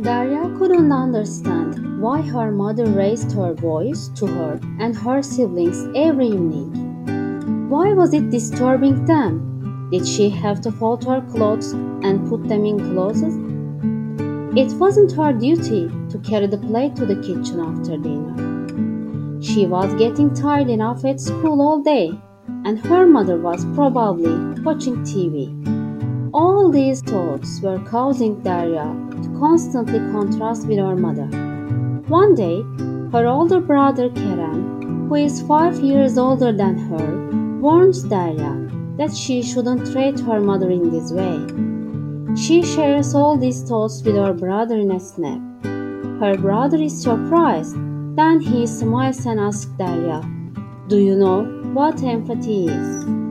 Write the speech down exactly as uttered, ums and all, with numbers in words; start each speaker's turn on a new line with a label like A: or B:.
A: Darya couldn't understand why her mother raised her voice to her and her siblings every evening. Why was it disturbing them? Did she have to fold her clothes and put them in closets? It wasn't her duty to carry the plate to the kitchen after dinner. She was getting tired enough at school all day, and her mother was probably watching T V. All these thoughts were causing Darya to constantly contrast with her mother. One day, her older brother Kerem, who is five years older than her, warns Darya that she shouldn't treat her mother in this way. She shares all these thoughts with her brother in a snap. Her brother is surprised. Then he smiles and asks Darya, "Do you know what empathy is?"